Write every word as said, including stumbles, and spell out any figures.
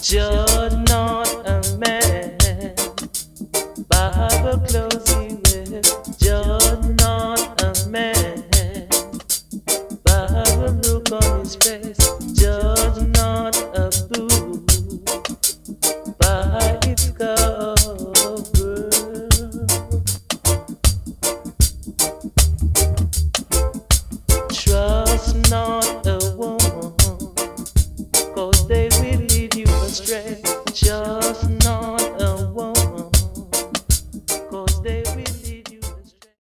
Judge not a man by the clothes he wears. Judge not a man by the look on his face. Judge not a book by its cover. Trust not